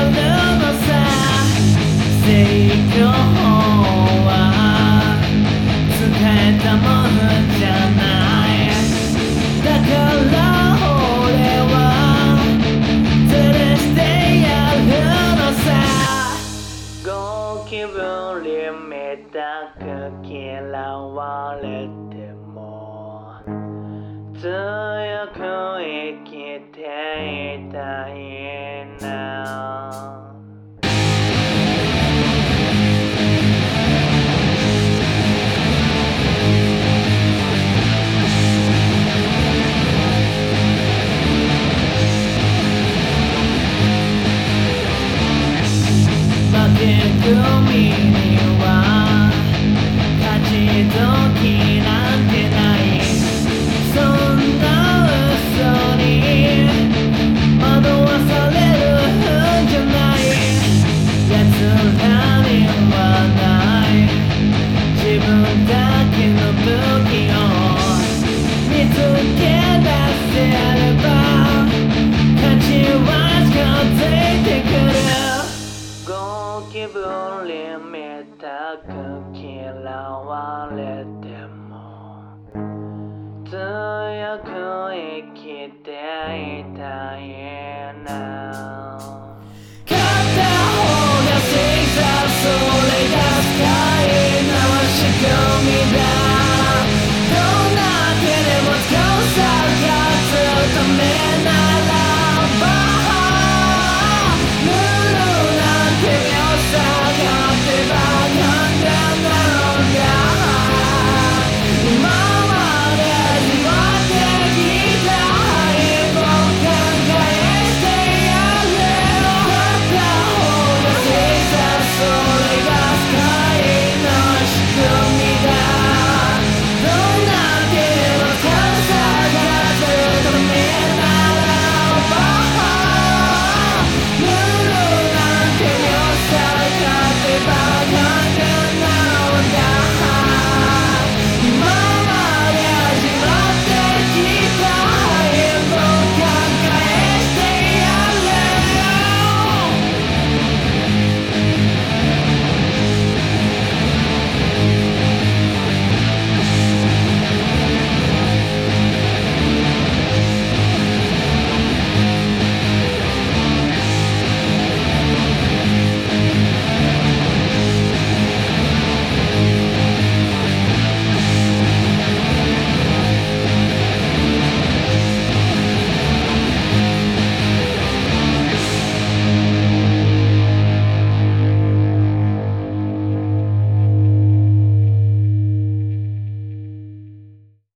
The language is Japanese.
のさ。正義の方は使えたものじゃない。だから俺は連れしてやるのさ。ゴキブリみたく嫌われても強く生きていたいな。負け組には勝ち時なんてない。そんな嘘に惑わされるんじゃない。奴らにはない自分だけの武器を見つけ出せれば勝ちは近づいてくる。ゴキブリみたく嫌われても強く生きていたいな。